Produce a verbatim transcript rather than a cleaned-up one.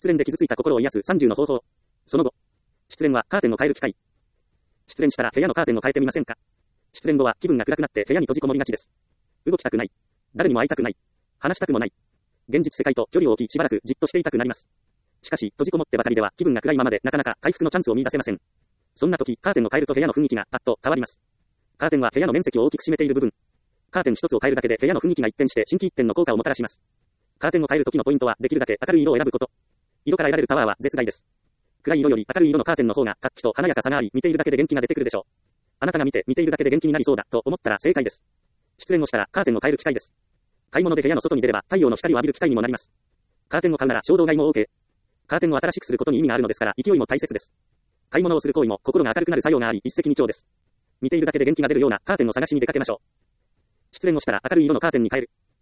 失恋で傷ついた心を癒すさんじゅうの方法。その後。失恋はカーテンを変える機会。失恋したら部屋のカーテンを変えてみませんか？失恋後は気分が暗くなって部屋に閉じこもりがちです。動きたくない。誰にも会いたくない。話したくもない。現実世界と距離を置きしばらくじっとしていたくなります。しかし、閉じこもってばかりでは気分が暗いままでなかなか回復のチャンスを見出せません。そんな時、カーテンを変えると部屋の雰囲気がパッと変わります。カーテンは部屋の面積を大きく占めている部分。カーテン一つを変えるだけで部屋の雰囲気が一変して心機一転の効果をもたらします。カーテンを変える時のポイントはできるだけ明るい色を選ぶこと。色から得られるパワーは絶大です。暗い色より明るい色のカーテンの方が活気と華やかさがあり、見ているだけで元気が出てくるでしょう。あなたが見て、見ているだけで元気になりそうだと思ったら正解です。失恋をしたらカーテンを変える機会です。買い物で部屋の外に出れば太陽の光を浴びる機会にもなります。カーテンを買うなら衝動買いも OK。カーテンを新しくすることに意味があるのですから勢いも大切です。買い物をする行為も心が明るくなる作用があり一石二鳥です。見ているだけで元気が出るようなカーテンを探しに出かけましょう。失恋をしたら明るい色のカーテンに変える。